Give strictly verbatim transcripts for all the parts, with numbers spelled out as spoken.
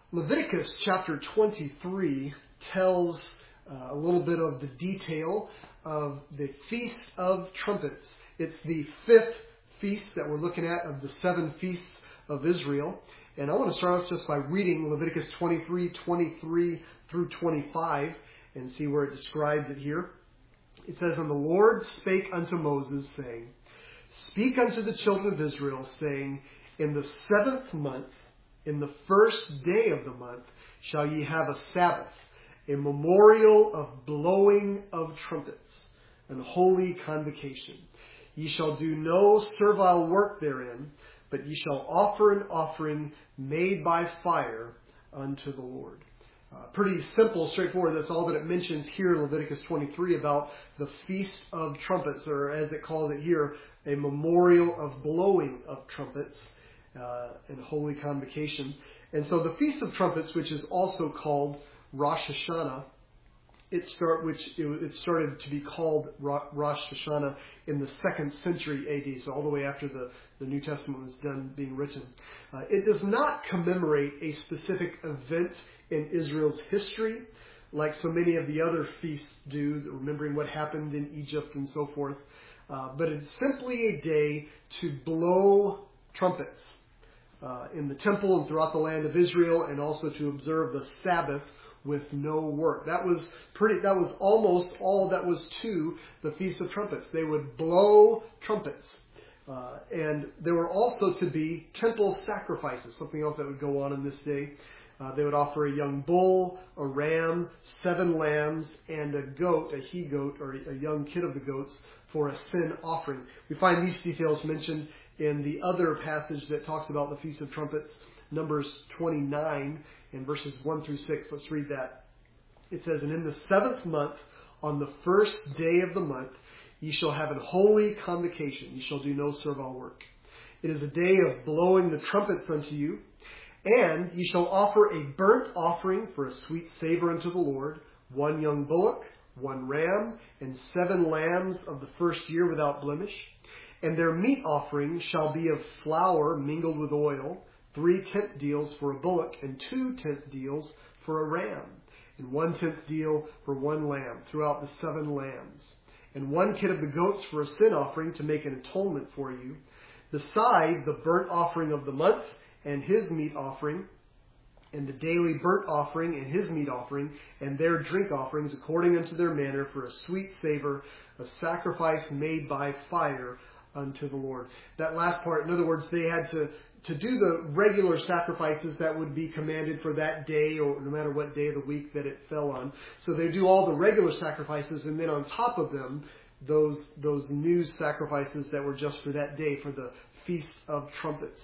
Leviticus chapter twenty-three tells uh, a little bit of the detail of the Feast of Trumpets. It's the fifth feast that we're looking at of the seven feasts of Israel. And I want to start off just by reading Leviticus twenty-three, twenty-three through twenty-five and see where it describes it here. It says, "And the Lord spake unto Moses, saying, Speak unto the children of Israel, saying, In the seventh month, in the first day of the month, shall ye have a Sabbath, a memorial of blowing of trumpets, an holy convocation. Ye shall do no servile work therein, but ye shall offer an offering made by fire unto the Lord." Uh, pretty simple, straightforward. That's all that it mentions here in Leviticus twenty-three about the Feast of Trumpets, or as it calls it here, a memorial of blowing of trumpets. Uh, and holy convocation. And so the Feast of Trumpets, which is also called Rosh Hashanah, it start which it, it started to be called Rosh Hashanah in the second century A D, so all the way after the, the New Testament was done being written. Uh, it does not commemorate a specific event in Israel's history, like so many of the other feasts do, remembering what happened in Egypt and so forth. Uh, but it's simply a day to blow trumpets uh, in the temple and throughout the land of Israel, and also to observe the Sabbath with no work. That was pretty. That was almost all that was to the Feast of Trumpets. They would blow trumpets, uh, and there were also to be temple sacrifices. Something else that would go on in this day. Uh, they would offer a young bull, a ram, seven lambs, and a goat, a he-goat, or a young kid of the goats, for a sin offering. We find these details mentioned in the other passage that talks about the Feast of Trumpets, Numbers twenty-nine, in verses one through six. Let's read that. It says, "And in the seventh month, on the first day of the month, ye shall have an holy convocation. Ye shall do no servile work. It is a day of blowing the trumpets unto you. And ye shall offer a burnt offering for a sweet savor unto the Lord, one young bullock, one ram, and seven lambs of the first year without blemish. And their meat offering shall be of flour mingled with oil, three tenth deals for a bullock, and two tenth deals for a ram, and one tenth deal for one lamb, throughout the seven lambs, and one kid of the goats for a sin offering to make an atonement for you, beside the burnt offering of the month, and his meat offering, and the daily burnt offering and his meat offering, and their drink offerings according unto their manner, for a sweet savor, a sacrifice made by fire unto the Lord." That last part, in other words, they had to, to do the regular sacrifices that would be commanded for that day, or no matter what day of the week that it fell on. So they do all the regular sacrifices, and then on top of them, those, those new sacrifices that were just for that day, for the Feast of Trumpets.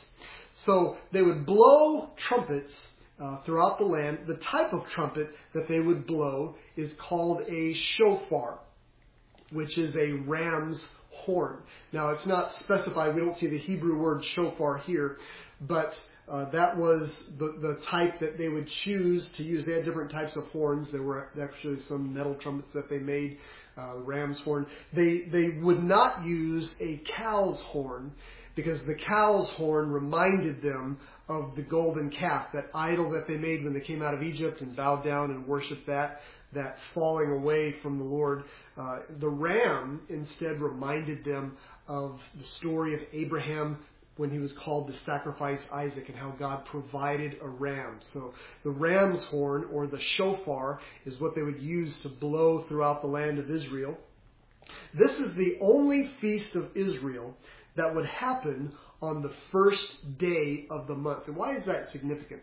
So they would blow trumpets uh, throughout the land. The type of trumpet that they would blow is called a shofar, which is a ram's horn. Now, it's not specified. We don't see the Hebrew word shofar here, but uh, that was the, the type that they would choose to use. They had different types of horns. There were actually some metal trumpets that they made, uh, ram's horn. They, they would not use a cow's horn, because the cow's horn reminded them of the golden calf, that idol that they made when they came out of Egypt and bowed down and worshipped that, that falling away from the Lord. Uh, the ram instead reminded them of the story of Abraham when he was called to sacrifice Isaac, and how God provided a ram. So the ram's horn, or the shofar, is what they would use to blow throughout the land of Israel. This is the only feast of Israel that would happen on the first day of the month. And why is that significant?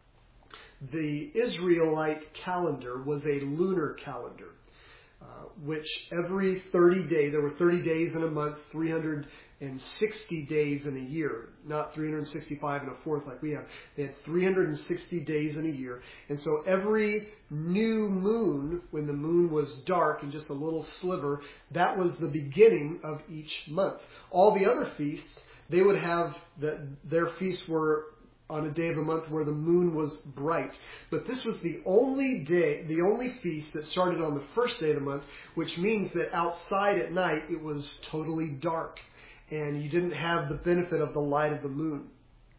The Israelite calendar was a lunar calendar, uh, which every thirty days, there were thirty days in a month, three hundred sixty days in a year, not three hundred sixty-five and a fourth like we have. They had three hundred sixty days in a year. And so every new moon, when the moon was dark and just a little sliver, that was the beginning of each month. All the other feasts, they would have, the, their feasts were on a day of the month where the moon was bright. But this was the only day, the only feast that started on the first day of the month, which means that outside at night it was totally dark, and you didn't have the benefit of the light of the moon.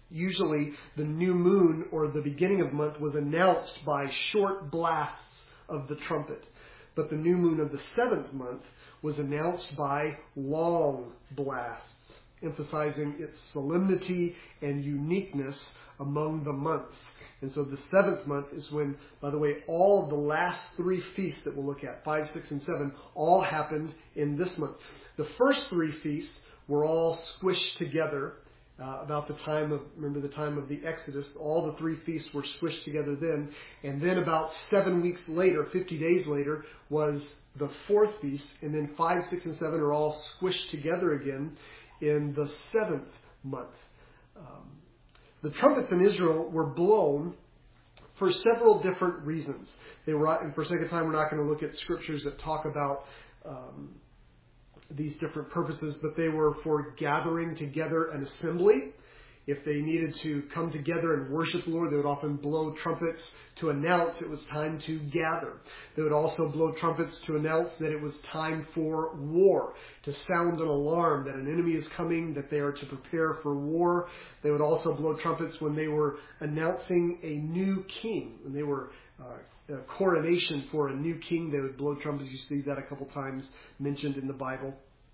Usually the new moon or the beginning of the month was announced by short blasts of the trumpet. But the new moon of the seventh month was announced by long blasts, emphasizing its solemnity and uniqueness among the months. And so the seventh month is when, by the way, all of the last three feasts that we'll look at, five, six, and seven, all happened in this month. The first three feasts were all squished together uh, about the time of, remember the time of the Exodus. All the three feasts were squished together then. And then about seven weeks later, fifty days later, was the fourth feast. And then five, six, and seven are all squished together again in the seventh month. Um, the trumpets in Israel were blown for several different reasons. They were, and for sake of time, we're not going to look at scriptures that talk about um, these different purposes, but they were for gathering together an assembly. If they needed to come together and worship the Lord, they would often blow trumpets to announce it was time to gather. They would also blow trumpets to announce that it was time for war, to sound an alarm that an enemy is coming, that they are to prepare for war. They would also blow trumpets when they were announcing a new king, when they were uh, a coronation for a new king. They would blow trumpets. You see that a couple times mentioned in the Bible.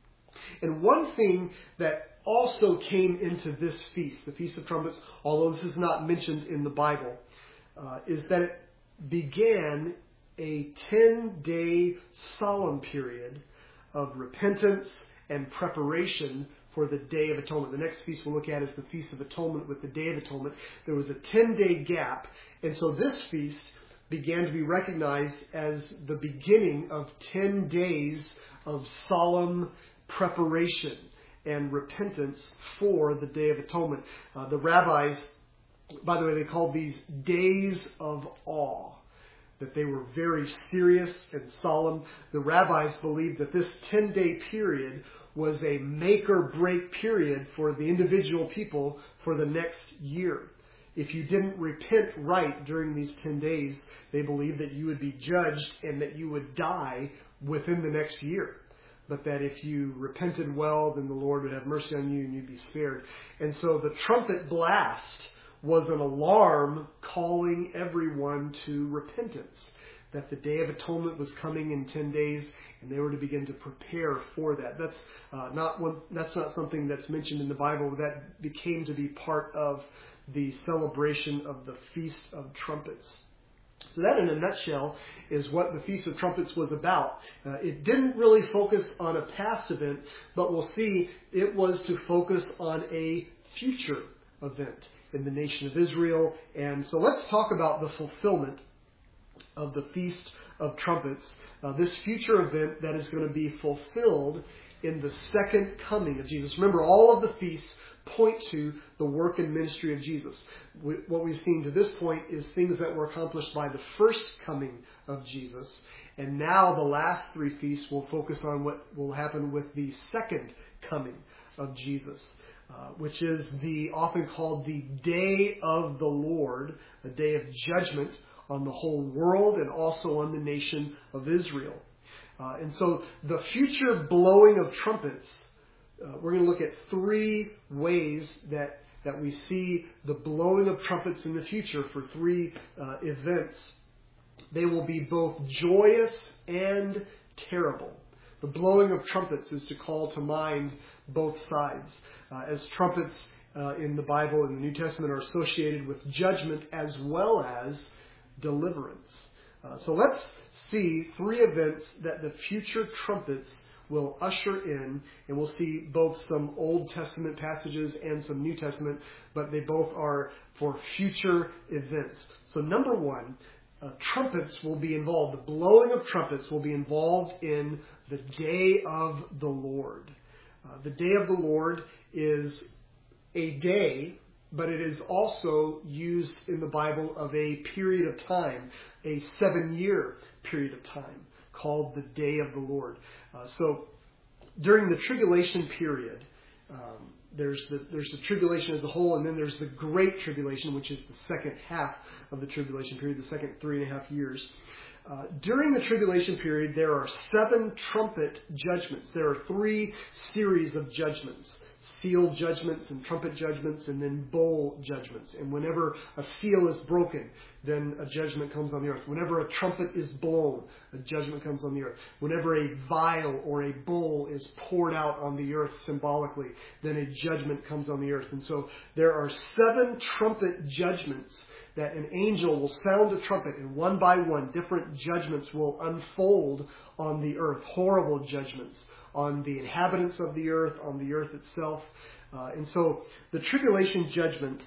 And one thing that also came into this feast, the Feast of Trumpets, although this is not mentioned in the Bible, uh, is that it began a ten-day solemn period of repentance and preparation for the Day of Atonement. The next feast we'll look at is the Feast of Atonement with the Day of Atonement. There was a ten-day gap, and so this feast began to be recognized as the beginning of ten days of solemn preparation and repentance for the Day of Atonement. Uh, the rabbis, by the way, they called these days of awe, that they were very serious and solemn. The rabbis believed that this ten-day period was a make-or-break period for the individual people for the next year. If you didn't repent right during these ten days, they believed that you would be judged and that you would die within the next year. But that if you repented well, then the Lord would have mercy on you and you'd be spared. And so the trumpet blast was an alarm calling everyone to repentance, that the Day of Atonement was coming in ten days, and they were to begin to prepare for that. That's uh, not one, that's not something that's mentioned in the Bible. That became to be part of the celebration of the Feast of Trumpets. So that, in a nutshell, is what the Feast of Trumpets was about. Uh, it didn't really focus on a past event, but we'll see it was to focus on a future event in the nation of Israel. And so let's talk about the fulfillment of the Feast of Trumpets, uh, this future event that is going to be fulfilled in the second coming of Jesus. Remember, all of the feasts point to the work and ministry of Jesus. We, what we've seen to this point is things that were accomplished by the first coming of Jesus. And now the last three feasts will focus on what will happen with the second coming of Jesus, uh, which is the often called the Day of the Lord, a day of judgment on the whole world and also on the nation of Israel. Uh, and so the future blowing of trumpets, Uh, we're going to look at three ways that, that we see the blowing of trumpets in the future for three uh, events. They will be both joyous and terrible. The blowing of trumpets is to call to mind both sides. Uh, as trumpets uh, in the Bible and the New Testament are associated with judgment as well as deliverance. Uh, so let's see three events that the future trumpets will usher in, and we'll see both some Old Testament passages and some New Testament, but they both are for future events. So number one, uh, trumpets will be involved. The blowing of trumpets will be involved in the Day of the Lord. Uh, the Day of the Lord is a day, but it is also used in the Bible of a period of time, a seven-year period of time, called the Day of the Lord. Uh, so during the tribulation period, um, there's the there's the tribulation as a whole, and then there's the Great Tribulation, which is the second half of the tribulation period, the second three and a half years. Uh, during the tribulation period, there are seven trumpet judgments. There are three series of judgments. seal judgments and trumpet judgments and then bowl judgments. And whenever a seal is broken, then a judgment comes on the earth. Whenever a trumpet is blown, a judgment comes on the earth. Whenever a vial or a bowl is poured out on the earth symbolically, then a judgment comes on the earth. And so there are seven trumpet judgments that an angel will sound a trumpet, and one by one different judgments will unfold on the earth. Horrible judgments on the inhabitants of the earth, on the earth itself. Uh, and so the tribulation judgments,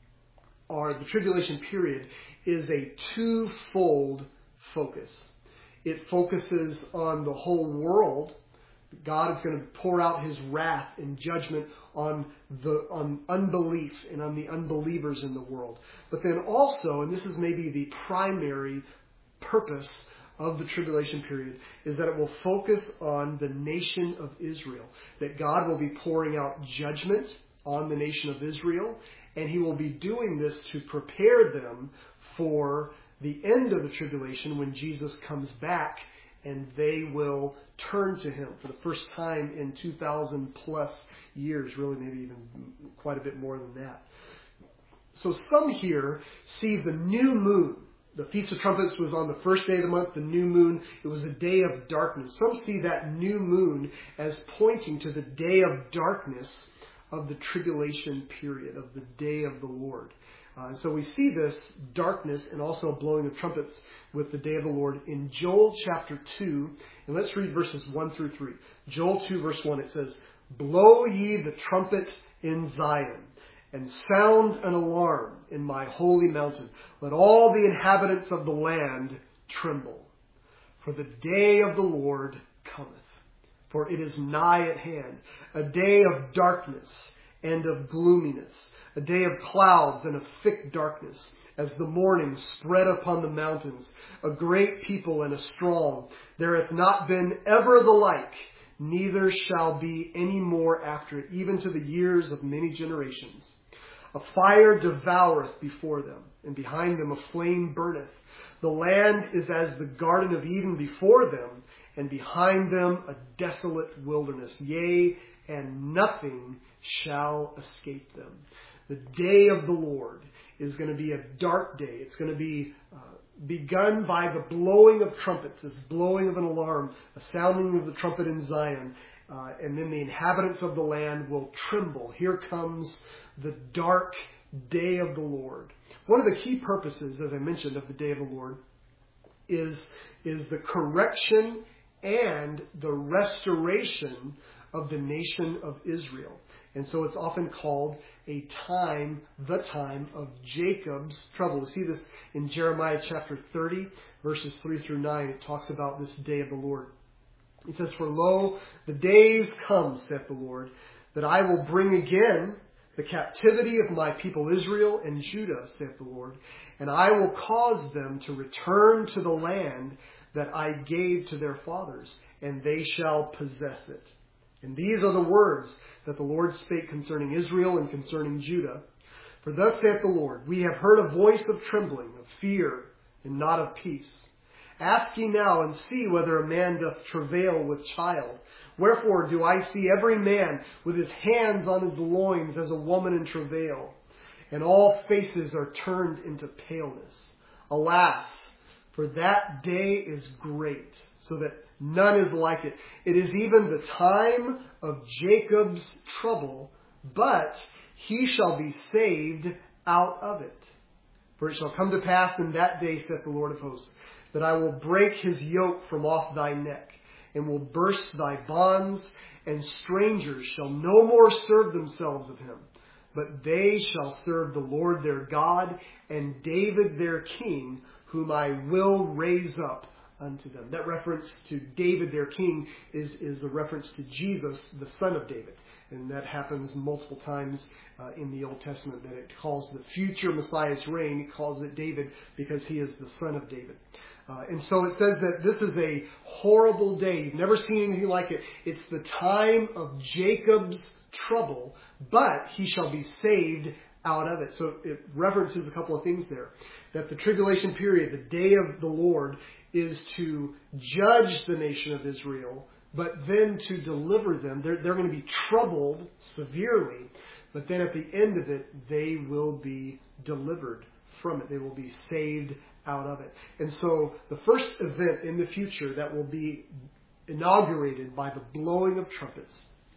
or the tribulation period, is a twofold focus. It focuses on the whole world. God is going to pour out his wrath and judgment on the on unbelief and on the unbelievers in the world. But then also, and this is maybe the primary purpose of the tribulation period, is that it will focus on the nation of Israel. That God will be pouring out judgment on the nation of Israel, and he will be doing this to prepare them for the end of the tribulation when Jesus comes back and they will turn to him for the first time in two thousand plus years, really maybe even quite a bit more than that. So some here see the new moon. The Feast of Trumpets was on the first day of the month, the new moon. It was a day of darkness. Some see that new moon as pointing to the day of darkness of the tribulation period, of the day of the Lord. Uh, and so we see this darkness and also blowing of trumpets with the day of the Lord in Joel chapter two. And let's read verses one through three. Joel two verse one, it says, "Blow ye the trumpet in Zion, and sound an alarm in my holy mountain. Let all the inhabitants of the land tremble. For the day of the Lord cometh. For it is nigh at hand, a day of darkness and of gloominess, a day of clouds and of thick darkness, as the morning spread upon the mountains, a great people and a strong. There hath not been ever the like, neither shall be any more after it, even to the years of many generations. A fire devoureth before them, and behind them a flame burneth. The land is as the Garden of Eden before them, and behind them a desolate wilderness. Yea, and nothing shall escape them." The day of the Lord is going to be a dark day. It's going to be uh, begun by the blowing of trumpets, this blowing of an alarm, a sounding of the trumpet in Zion. Uh, and then the inhabitants of the land will tremble. Here comes the dark day of the Lord. One of the key purposes, as I mentioned, of the day of the Lord is, is the correction and the restoration of the nation of Israel. And so it's often called a time, the time of Jacob's trouble. We see this in Jeremiah chapter thirty, verses three through nine. It talks about this day of the Lord. It says, "For lo, the days come, saith the Lord, that I will bring again the captivity of my people Israel and Judah, saith the Lord, and I will cause them to return to the land that I gave to their fathers, and they shall possess it. And these are the words that the Lord spake concerning Israel and concerning Judah. For thus saith the Lord, we have heard a voice of trembling, of fear, and not of peace. Ask ye now and see whether a man doth travail with child. Wherefore do I see every man with his hands on his loins as a woman in travail, and all faces are turned into paleness. Alas, for that day is great, so that none is like it. It is even the time of Jacob's trouble, but he shall be saved out of it. For it shall come to pass in that day, saith the Lord of hosts, that I will break his yoke from off thy neck, and will burst thy bonds, and strangers shall no more serve themselves of him, but they shall serve the Lord their God, and David their king, whom I will raise up unto them." That reference to David their king is, is a reference to Jesus, the son of David. And that happens multiple times uh, in the Old Testament, that it calls the future Messiah's reign, it calls it David because he is the son of David. Uh, and so it says that this is a horrible day. You've never seen anything like it. It's the time of Jacob's trouble, but he shall be saved out of it. So it references a couple of things there. That the tribulation period, the day of the Lord, is to judge the nation of Israel, but then to deliver them. They're, they're going to be troubled severely, but then at the end of it, they will be delivered from it. They will be saved out of it. And so the first event in the future that will be inaugurated by the blowing of trumpets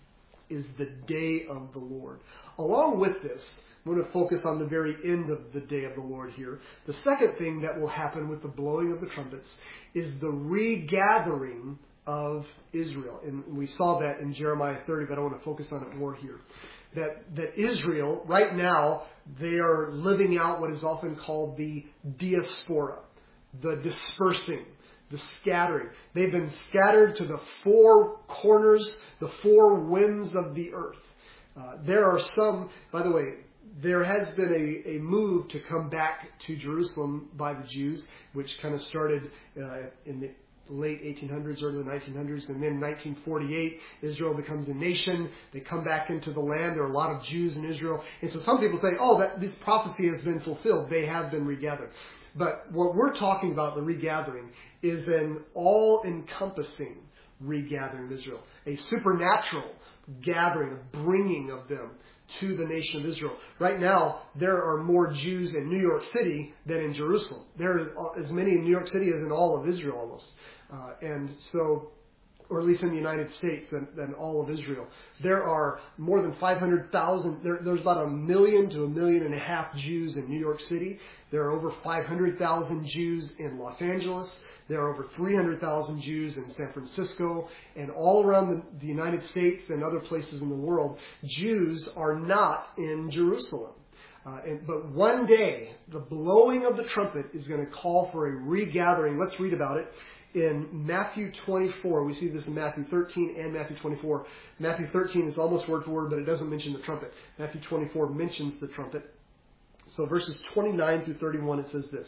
is the day of the Lord. Along with this, I'm going to focus on the very end of the day of the Lord here. The second thing that will happen with the blowing of the trumpets is the regathering of Israel. And we saw that in Jeremiah thirty, but I want to focus on it more here. That, that Israel, right now, they are living out what is often called the diaspora, the dispersing, the scattering. They've been scattered to the four corners, the four winds of the earth. Uh, there are some, by the way, there has been a, a move to come back to Jerusalem by the Jews, which kind of started uh, in the late eighteen hundreds, early nineteen hundreds, and then nineteen forty-eight, Israel becomes a nation. They come back into the land. There are a lot of Jews in Israel. And so some people say, oh, that this prophecy has been fulfilled. They have been regathered. But what we're talking about, the regathering, is an all-encompassing regathering of Israel. A supernatural gathering, a bringing of them to the nation of Israel. Right now, there are more Jews in New York City than in Jerusalem. There are as many in New York City as in all of Israel almost. Uh, and so, or at least in the United States than, than all of Israel. There are more than five hundred thousand, there, there's about a million to a million and a half Jews in New York City. There are over five hundred thousand Jews in Los Angeles. There are over three hundred thousand Jews in San Francisco. And all around the, the United States and other places in the world, Jews are not in Jerusalem. Uh, and, but one day, the blowing of the trumpet is going to call for a regathering. Let's read about it. In Matthew twenty-four, we see this in Matthew thirteen and Matthew twenty-four. Matthew thirteen is almost word for word, but it doesn't mention the trumpet. Matthew twenty-four mentions the trumpet. So verses twenty-nine through thirty-one, it says this.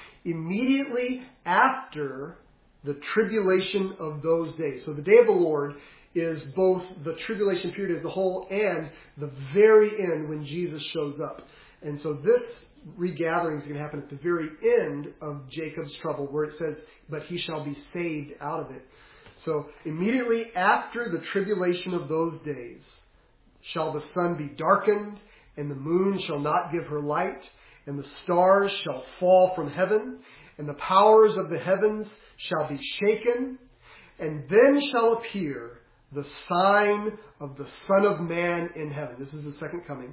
Immediately after the tribulation of those days. So the day of the Lord is both the tribulation period as a whole and the very end when Jesus shows up. And so this regathering is going to happen at the very end of Jacob's trouble, where it says, but he shall be saved out of it. So immediately after the tribulation of those days shall the sun be darkened, and the moon shall not give her light, and the stars shall fall from heaven, and the powers of the heavens shall be shaken, and then shall appear the sign of the Son of Man in heaven. This is the second coming.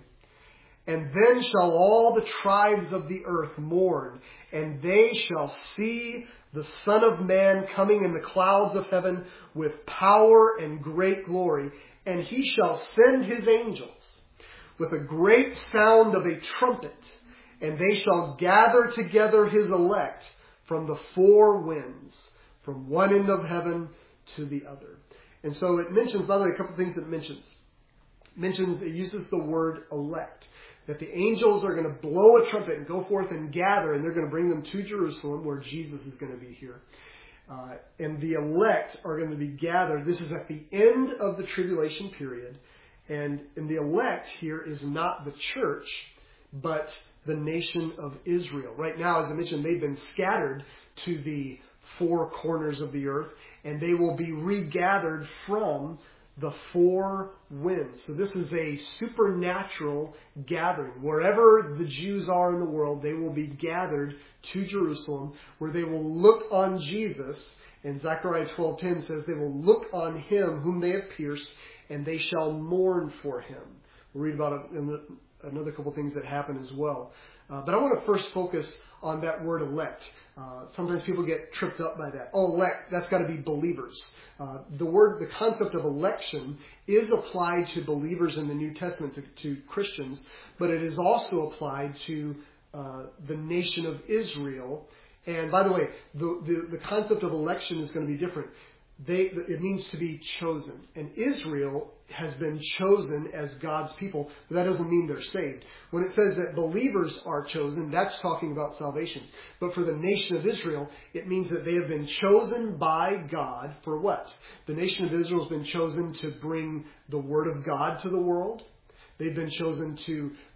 And then shall all the tribes of the earth mourn, and they shall see the Son of Man coming in the clouds of heaven with power and great glory. And he shall send his angels with a great sound of a trumpet, and they shall gather together his elect from the four winds, from one end of heaven to the other. And so it mentions, by the way, a couple of things it mentions. It mentions, it uses the word elect. That the angels are going to blow a trumpet and go forth and gather, and they're going to bring them to Jerusalem, where Jesus is going to be here. Uh, and the elect are going to be gathered. This is at the end of the tribulation period. And, and the elect here is not the church, but the nation of Israel. Right now, as I mentioned, they've been scattered to the four corners of the earth, and they will be regathered from the four winds. So this is a supernatural gathering. Wherever the Jews are in the world, they will be gathered to Jerusalem, where they will look on Jesus. And Zechariah twelve ten says they will look on him whom they have pierced, and they shall mourn for him. We'll read about it in the, another couple things that happen as well. Uh, but I want to first focus on that word elect. Uh, sometimes people get tripped up by that. Oh, elect, that's got to be believers. Uh, the word, the concept of election is applied to believers in the New Testament, to, to Christians, but it is also applied to uh, the nation of Israel. And by the way, the, the, the concept of election is going to be different. They, it means to be chosen. And Israel has been chosen as God's people, but that doesn't mean they're saved. When it says that believers are chosen, that's talking about salvation. But for the nation of Israel, it means that they have been chosen by God for what? The nation of Israel has been chosen to bring the Word of God to the world. They've been chosen to,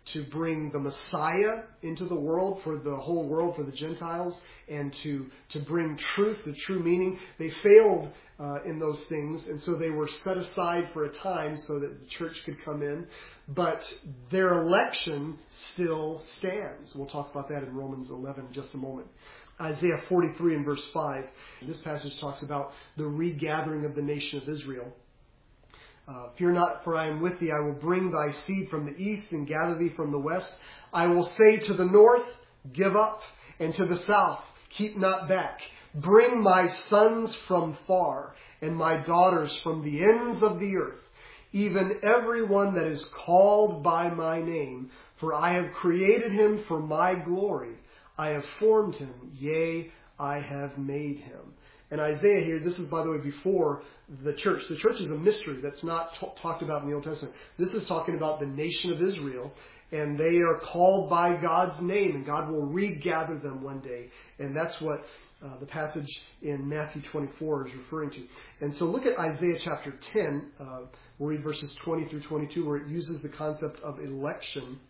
to bring the Messiah into the world, for the whole world, for the Gentiles, and to, to bring truth, the true meaning. They failed uh, in those things, and so they were set aside for a time so that the church could come in. But their election still stands. We'll talk about that in Romans eleven in just a moment. Isaiah forty-three and verse five. This passage talks about the regathering of the nation of Israel. Uh, Fear not, for I am with thee. I will bring thy seed from the east and gather thee from the west. I will say to the north, give up, and to the south, keep not back. Bring my sons from far, and my daughters from the ends of the earth, even every one that is called by my name. For I have created him for my glory. I have formed him, yea, I have made him. And Isaiah here, this is, by the way, before the church. The church is a mystery that's not t- talked about in the Old Testament. This is talking about the nation of Israel, and they are called by God's name, and God will regather them one day. And that's what uh, the passage in Matthew twenty-four is referring to. And so look at Isaiah chapter ten. Uh, we'll read verses twenty through twenty-two, where it uses the concept of election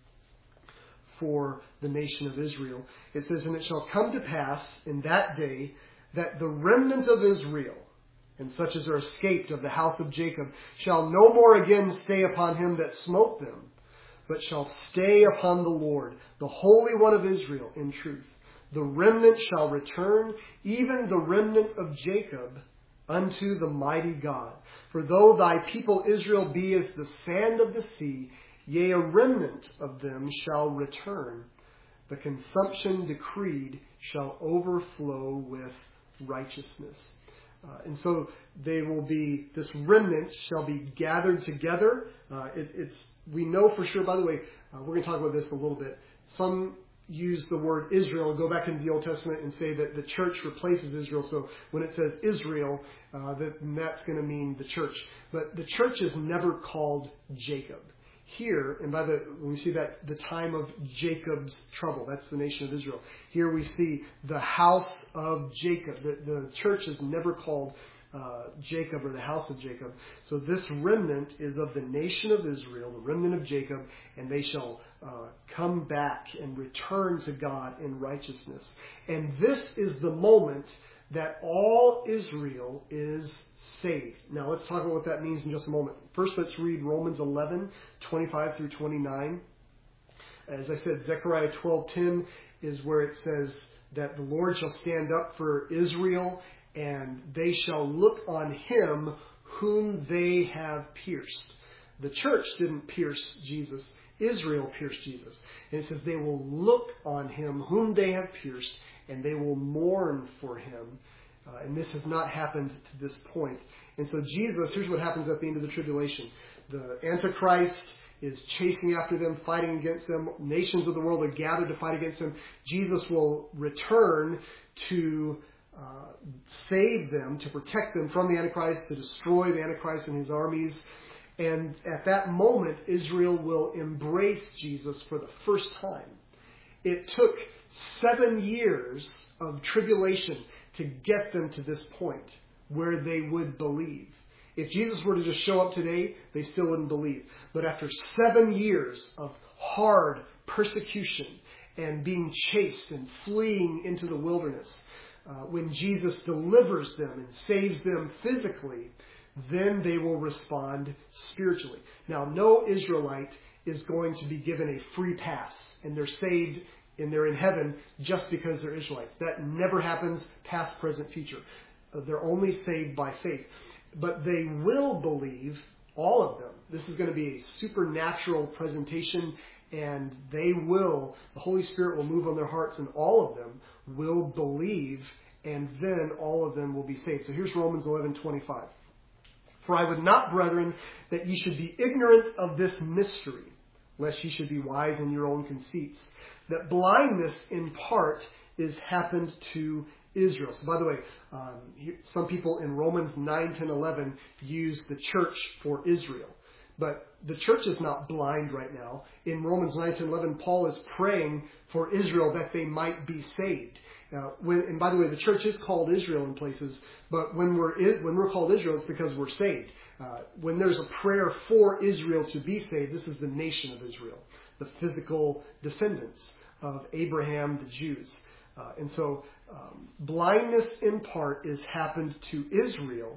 for the nation of Israel. It says, and it shall come to pass in that day that the remnant of Israel, and such as are escaped of the house of Jacob, shall no more again stay upon him that smote them, but shall stay upon the Lord, the Holy One of Israel, in truth. The remnant shall return, even the remnant of Jacob, unto the mighty God. For though thy people Israel be as the sand of the sea, yea, a remnant of them shall return. The consumption decreed shall overflow with righteousness. Uh, and so they will be, this remnant shall be gathered together. Uh, it, it's, we know for sure, by the way, uh, we're going to talk about this a little bit. Some use the word Israel, go back into the Old Testament and say that the church replaces Israel. So when it says Israel, uh, that, that's going to mean the church. But the church is never called Jacob. Here, and by the, when we see that, the time of Jacob's trouble, that's the nation of Israel. Here we see the house of Jacob. The, the church is never called uh, Jacob or the house of Jacob. So this remnant is of the nation of Israel, the remnant of Jacob, and they shall uh, come back and return to God in righteousness. And this is the moment that all Israel is saved. Now let's talk about what that means in just a moment. First, let's read Romans eleven, twenty-five through twenty-nine. As I said, Zechariah twelve ten is where it says that the Lord shall stand up for Israel, and they shall look on him whom they have pierced. The church didn't pierce Jesus. Israel pierced Jesus. And it says they will look on him whom they have pierced, and they will mourn for him. Uh, and this has not happened to this point. And so Jesus, here's what happens at the end of the tribulation. The Antichrist is chasing after them, fighting against them. Nations of the world are gathered to fight against him. Jesus will return to uh, save them, to protect them from the Antichrist, to destroy the Antichrist and his armies. And at that moment, Israel will embrace Jesus for the first time. It took seven years of tribulation to get them to this point where they would believe. If Jesus were to just show up today, they still wouldn't believe. But after seven years of hard persecution and being chased and fleeing into the wilderness, uh, when Jesus delivers them and saves them physically, then they will respond spiritually. Now, no Israelite is going to be given a free pass and they're saved and they're in heaven just because they're Israelites. That never happens, past, present, future. Uh, they're only saved by faith. But they will believe, all of them. This is going to be a supernatural presentation, and they will, the Holy Spirit will move on their hearts, and all of them will believe, and then all of them will be saved. So here's Romans eleven twenty-five. For I would not, brethren, that ye should be ignorant of this mystery, lest ye should be wise in your own conceits, that blindness in part is happened to Israel. So by the way, um, some people in Romans nine, ten, eleven use the church for Israel. But the church is not blind right now. In Romans nine, ten, eleven, Paul is praying for Israel that they might be saved. Now, when, and by the way, the church is called Israel in places, but when we're when we're called Israel, it's because we're saved. Uh, when there's a prayer for Israel to be saved, this is the nation of Israel. the physical descendants of Abraham, the Jews. Uh, and so um, blindness in part is happened to Israel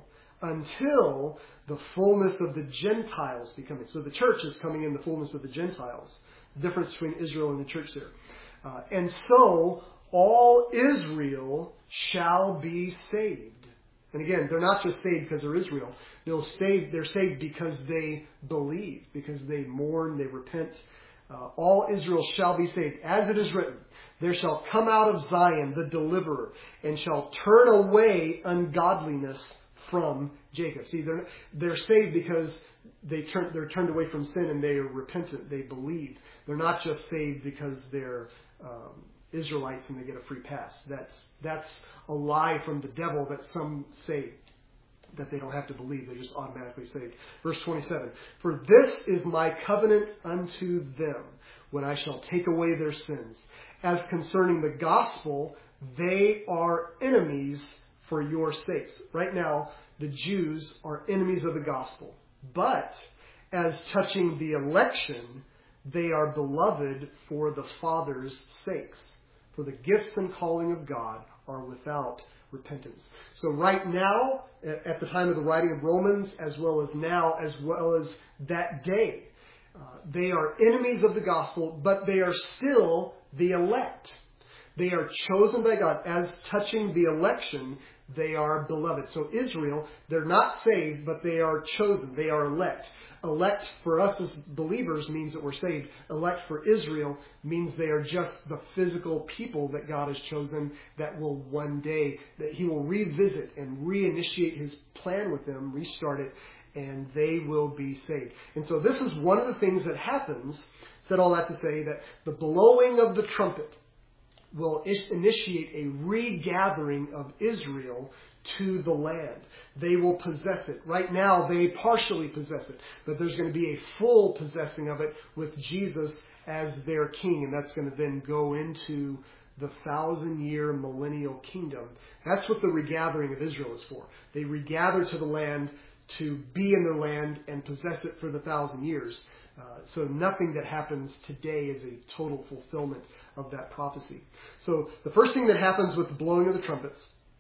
until the fullness of the Gentiles becoming. So the church is coming in the fullness of the Gentiles. The difference between Israel and the church there. Uh, and so all Israel shall be saved. And again, they're not just saved because they're Israel. They'll stay, they're saved because they believe, because they mourn, they repent. Uh, all Israel shall be saved. As it is written, there shall come out of Zion the deliverer, and shall turn away ungodliness from Jacob. See, they're, they're saved because they turn, they're turned away from sin and they are repentant. They believe. They're not just saved because they're um, Israelites and they get a free pass. That's that's a lie from the devil that some say that they don't have to believe. They're just automatically saved. Verse twenty-seven. For this is my covenant unto them when I shall take away their sins. As concerning the gospel, they are enemies for your sakes. Right now, the Jews are enemies of the gospel. But as touching the election, they are beloved for the Father's sakes. For the gifts and calling of God are without repentance. So right now, at the time of the writing of Romans, as well as now, as well as that day, uh, they are enemies of the gospel, but they are still the elect. They are chosen by God. As touching the election, they are beloved. So Israel, they're not saved, but they are chosen. They are elect. Elect for us as believers means that we're saved. Elect for Israel means they are just the physical people that God has chosen that will one day, that He will revisit and reinitiate His plan with them, restart it, and they will be saved. And so this is one of the things that happens, said all that to say that the blowing of the trumpet will initiate a regathering of Israel to the land. They will possess it. Right now, they partially possess it. But there's going to be a full possessing of it with Jesus as their king. And that's going to then go into the thousand-year millennial kingdom. That's what the regathering of Israel is for. They regather to the land to be in their land and possess it for the thousand years. Uh, so nothing that happens today is a total fulfillment of that prophecy. So the first thing that happens with the blowing of the trumpets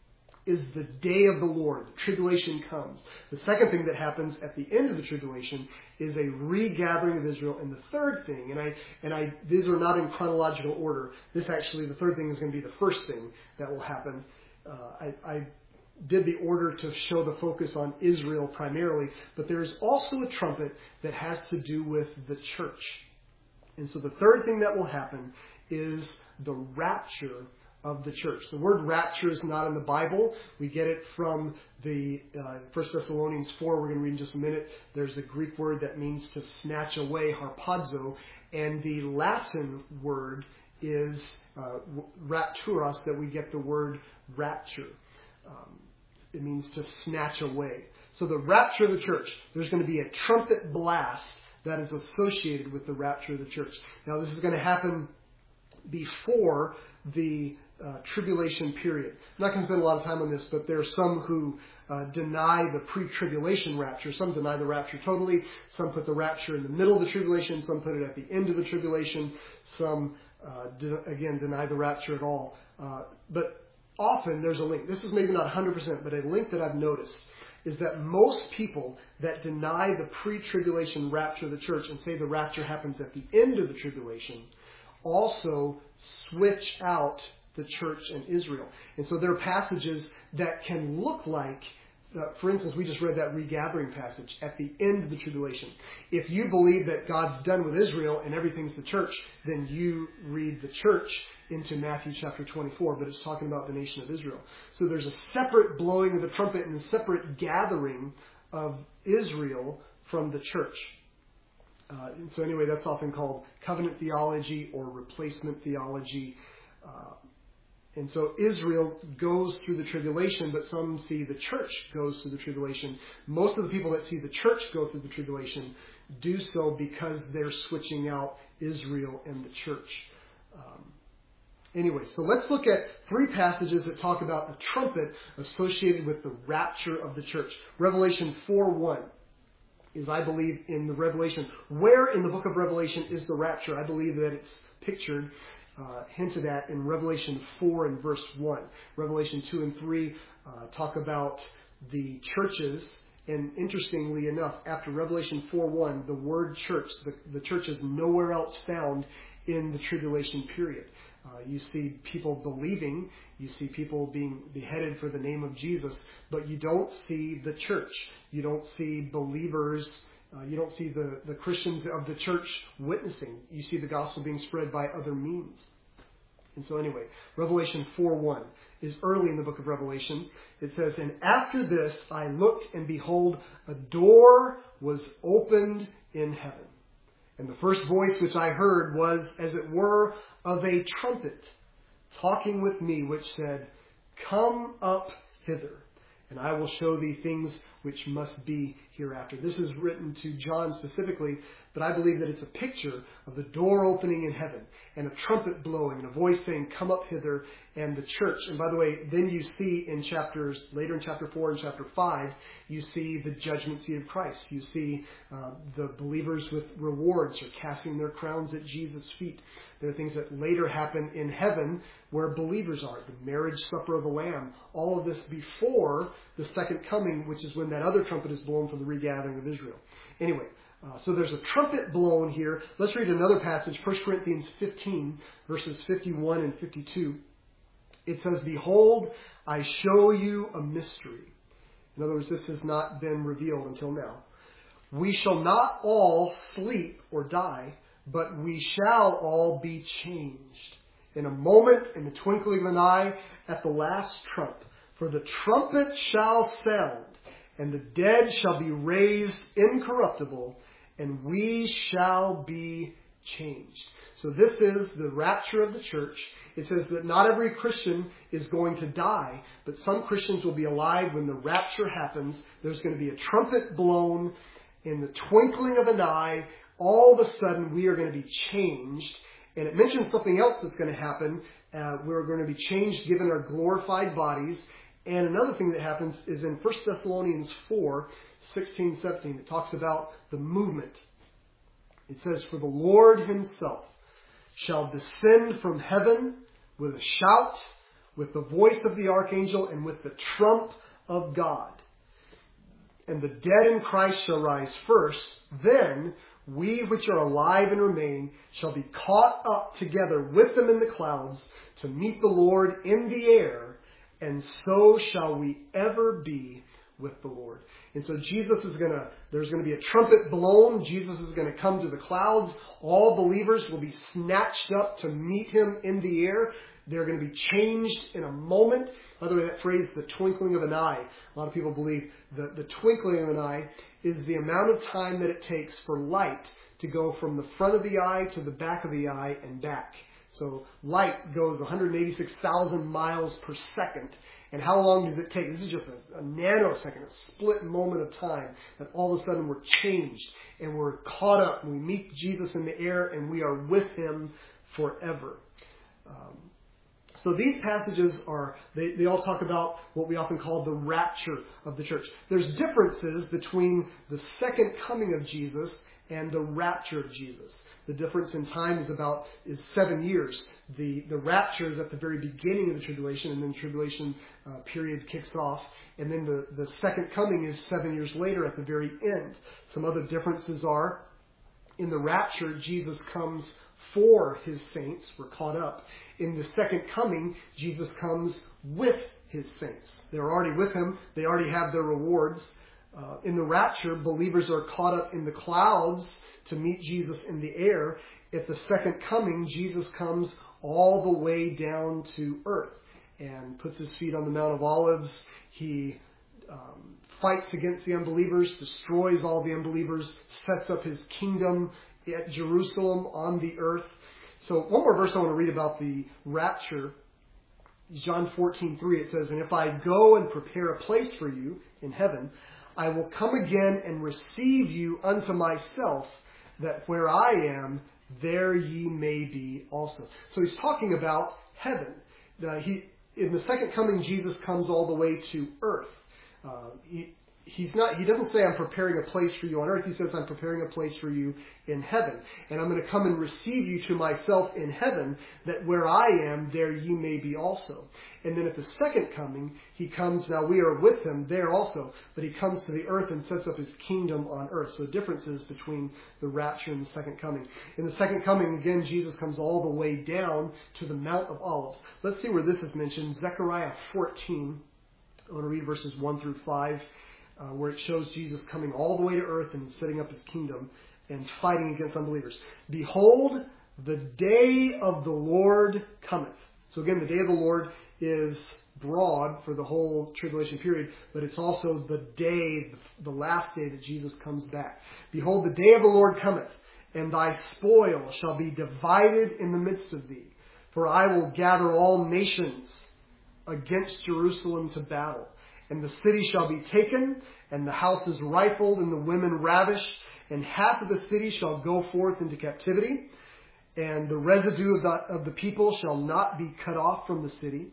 is the day of the Lord. The tribulation comes. The second thing that happens at the end of the tribulation is a regathering of Israel. And the third thing, and I and I these are not in chronological order. This actually, the third thing is going to be the first thing that will happen. Uh, I, I did the order to show the focus on Israel primarily, but there's also a trumpet that has to do with the church. And so the third thing that will happen is the rapture of the church. The word rapture is not in the Bible. We get it from the uh, First Thessalonians four. We're going to read in just a minute. There's a Greek word that means to snatch away, harpazo, and the Latin word is uh, rapturos, that we get the word rapture. Um, it means to snatch away. So the rapture of the church, there's going to be a trumpet blast that is associated with the rapture of the church. Now this is going to happen before the uh, tribulation period. I'm not going to spend a lot of time on this, but there are some who uh, deny the pre-tribulation rapture. Some deny the rapture totally. Some put the rapture in the middle of the tribulation. Some put it at the end of the tribulation. Some, uh, de- again, deny the rapture at all. Uh, but often there's a link. This is maybe not one hundred percent, but a link that I've noticed is that most people that deny the pre-tribulation rapture of the church and say the rapture happens at the end of the tribulation also switch out the church and Israel. And so there are passages that can look like, uh, for instance, we just read that regathering passage at the end of the tribulation. If you believe that God's done with Israel and everything's the church, then you read the church into Matthew chapter twenty-four, but it's talking about the nation of Israel. So there's a separate blowing of the trumpet and a separate gathering of Israel from the church. Uh, and so anyway, that's often called covenant theology or replacement theology. Uh, and so Israel goes through the tribulation, but some see the church goes through the tribulation. Most of the people that see the church go through the tribulation do so because they're switching out Israel and the church. Um, anyway, so let's look at three passages that talk about a trumpet associated with the rapture of the church. Revelation four one. is I believe in the Revelation. Where in the book of Revelation is the rapture? I believe that it's pictured, uh, hinted at in Revelation four and verse one. Revelation two and three uh, talk about the churches. And interestingly enough, after Revelation four one, the word church, the, the church is nowhere else found in the tribulation period. Uh, you see people believing, you see people being beheaded for the name of Jesus, but you don't see the church. You don't see believers. Uh, you don't see the, the Christians of the church witnessing. You see the gospel being spread by other means. And so anyway, Revelation four one is early in the book of Revelation. It says, "And after this I looked, and behold, a door was opened in heaven. And the first voice which I heard was, as it were, of a trumpet, talking with me, which said, Come up hither, and I will show thee things which must be hereafter." This is written to John specifically, but I believe that it's a picture of the door opening in heaven and a trumpet blowing and a voice saying, "Come up hither," and the church. And by the way, then you see in chapters, later in chapter four and chapter five, you see the judgment seat of Christ. You see uh, the believers with rewards are casting their crowns at Jesus' feet. There are things that later happen in heaven where believers are, the marriage supper of the Lamb. All of this before the second coming, which is when that other trumpet is blown for the regathering of Israel. Anyway, uh, so there's a trumpet blown here. Let's read another passage, First Corinthians fifteen, verses fifty-one and fifty-two. It says, "Behold, I show you a mystery." In other words, this has not been revealed until now. "We shall not all sleep or die, but we shall all be changed. In a moment, in the twinkling of an eye, at the last trump. For the trumpet shall sound, and the dead shall be raised incorruptible, and we shall be changed." So this is the rapture of the church. It says that not every Christian is going to die, but some Christians will be alive when the rapture happens. There's going to be a trumpet blown in the twinkling of an eye. All of a sudden, we are going to be changed. And it mentions something else that's going to happen. Uh, we're going to be changed given our glorified bodies. And another thing that happens is in First Thessalonians four, sixteen, seventeen. It talks about the movement. It says, "For the Lord himself shall descend from heaven with a shout, with the voice of the archangel, and with the trump of God. And the dead in Christ shall rise first. Then we which are alive and remain shall be caught up together with them in the clouds to meet the Lord in the air, and so shall we ever be with the Lord." And so Jesus is going to, there's going to be a trumpet blown. Jesus is going to come to the clouds. All believers will be snatched up to meet him in the air. They're going to be changed in a moment. By the way, that phrase, the twinkling of an eye, a lot of people believe that the twinkling of an eye is the amount of time that it takes for light to go from the front of the eye to the back of the eye and back. So light goes one hundred eighty-six thousand miles per second. And how long does it take? This is just a, a nanosecond, a split moment of time that all of a sudden we're changed and we're caught up and we meet Jesus in the air and we are with him forever. Um, So these passages are, they, they all talk about what we often call the rapture of the church. There's differences between the second coming of Jesus and the rapture of Jesus. The difference in time is about, is seven years. The, the rapture is at the very beginning of the tribulation, and then the tribulation uh, period kicks off. And then the, the second coming is seven years later at the very end. Some other differences are, in the rapture, Jesus comes for his saints. We're caught up. In the second coming, Jesus comes with his saints. They're already with him. They already have their rewards. Uh, in the rapture, believers are caught up in the clouds to meet Jesus in the air. At the second coming, Jesus comes all the way down to earth and puts his feet on the Mount of Olives. He um, fights against the unbelievers, destroys all the unbelievers, sets up his kingdom at Jerusalem on the earth. So one more verse I want to read about the rapture. John fourteen three, it says, "And if I go and prepare a place for you in heaven, I will come again and receive you unto myself, that where I am, there ye may be also." So he's talking about heaven. Uh, he, in the second coming, Jesus comes all the way to earth. Uh, he, he's not, he doesn't say I'm preparing a place for you on earth. He says I'm preparing a place for you in heaven. And I'm going to come and receive you to myself in heaven, that where I am, there ye may be also. And then at the second coming, he comes, now we are with him there also, but he comes to the earth and sets up his kingdom on earth. So differences between the rapture and the second coming. In the second coming, again, Jesus comes all the way down to the Mount of Olives. Let's see where this is mentioned. Zechariah fourteen. I want to read verses one through five. Uh, where it shows Jesus coming all the way to earth and setting up his kingdom and fighting against unbelievers. Behold, the day of the Lord cometh. So again, the day of the Lord is broad for the whole tribulation period, but it's also the day, the last day that Jesus comes back. Behold, the day of the Lord cometh, and thy spoil shall be divided in the midst of thee. For I will gather all nations against Jerusalem to battle. And the city shall be taken, and the houses rifled, and the women ravished, and half of the city shall go forth into captivity, and the residue of the, of the people shall not be cut off from the city.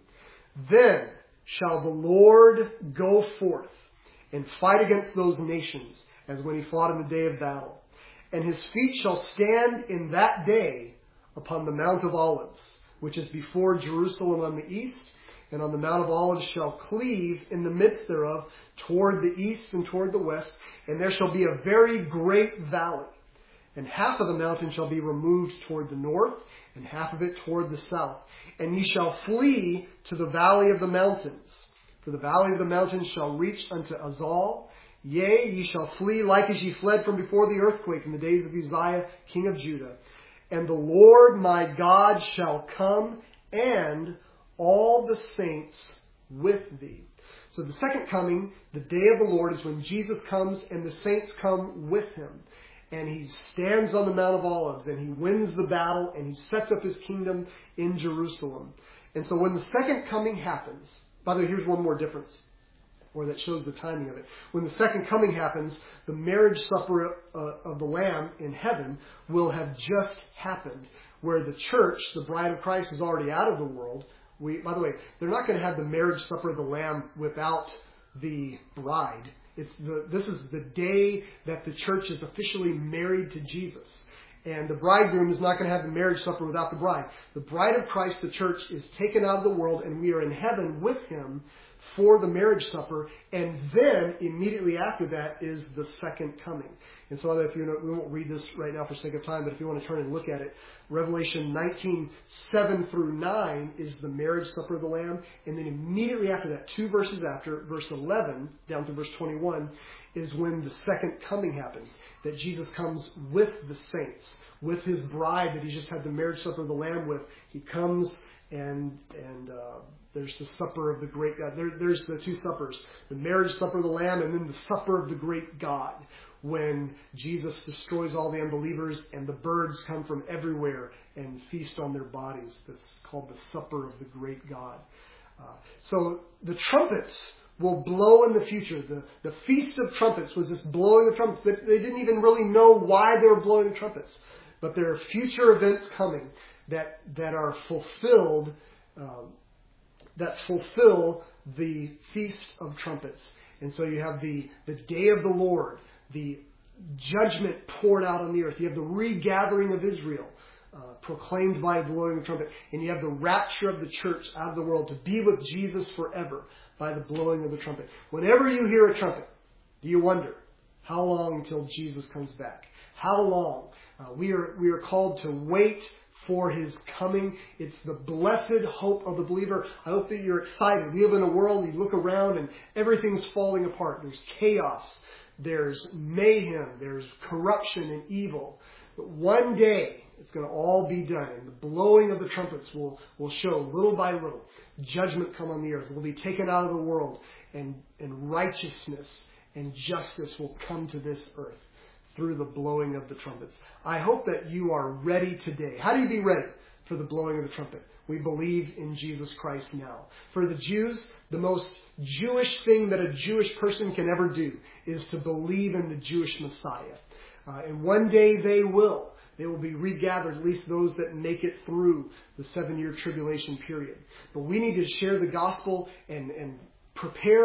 Then shall the Lord go forth and fight against those nations, as when he fought in the day of battle. And his feet shall stand in that day upon the Mount of Olives, which is before Jerusalem on the east, and on the Mount of Olives shall cleave in the midst thereof toward the east and toward the west, and there shall be a very great valley. And half of the mountain shall be removed toward the north, and half of it toward the south. And ye shall flee to the valley of the mountains. For the valley of the mountains shall reach unto Azal. Yea, ye shall flee like as ye fled from before the earthquake in the days of Uzziah, king of Judah. And the Lord my God shall come, and all the saints with thee. So the second coming, the day of the Lord, is when Jesus comes and the saints come with him. And he stands on the Mount of Olives and he wins the battle and he sets up his kingdom in Jerusalem. And so when the second coming happens, by the way, here's one more difference, or that shows the timing of it. When the second coming happens, the marriage supper uh, of the Lamb in heaven will have just happened, where the church, the bride of Christ, is already out of the world. We, by the way, they're not going to have the marriage supper of the Lamb without the bride. It's the, this is the day that the church is officially married to Jesus. And the bridegroom is not going to have the marriage supper without the bride. The bride of Christ, the church, is taken out of the world, and we are in heaven with him for the marriage supper. And then, immediately after that, is the second coming. And so if you know, we won't read this right now for sake of time, but if you want to turn and look at it, Revelation nineteen, seven through nine is the marriage supper of the Lamb. And then immediately after that, two verses after, verse eleven down to verse twenty-one, is when the second coming happens. That Jesus comes with the saints, with his bride that he just had the marriage supper of the Lamb with. He comes and and uh, there's the supper of the great God. There, there's the two suppers, the marriage supper of the Lamb and then the supper of the great God, when Jesus destroys all the unbelievers and the birds come from everywhere and feast on their bodies. That's called the supper of the great God. Uh, so the trumpets will blow in the future. The, the Feast of Trumpets was this blowing of trumpets. They, they didn't even really know why they were blowing trumpets. But there are future events coming that, that are fulfilled, um, that fulfill the Feast of Trumpets. And so you have the, the day of the Lord, the judgment poured out on the earth. You have the regathering of Israel, uh, proclaimed by the blowing of the trumpet. And you have the rapture of the church out of the world to be with Jesus forever by the blowing of the trumpet. Whenever you hear a trumpet, do you wonder, how long until Jesus comes back? How long? Uh, we are we are called to wait for his coming. It's the blessed hope of the believer. I hope that you're excited. We live in a world, you look around and everything's falling apart. There's chaos. There's mayhem. There's corruption and evil. But one day, it's going to all be done. And the blowing of the trumpets will, will show little by little judgment come on the earth. We'll be taken out of the world. And, and righteousness and justice will come to this earth through the blowing of the trumpets. I hope that you are ready today. How do you be ready for the blowing of the trumpet? We believe in Jesus Christ now. For the Jews, the most Jewish thing that a Jewish person can ever do is to believe in the Jewish Messiah. Uh, and one day they will. They will be regathered, at least those that make it through the seven-year tribulation period. But we need to share the gospel and, and prepare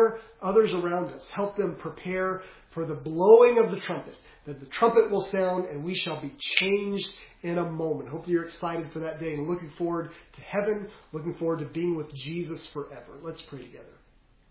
others around us. Help them prepare for the blowing of the trumpet, that the trumpet will sound and we shall be changed in a moment. Hopefully you're excited for that day and looking forward to heaven, looking forward to being with Jesus forever. Let's pray together.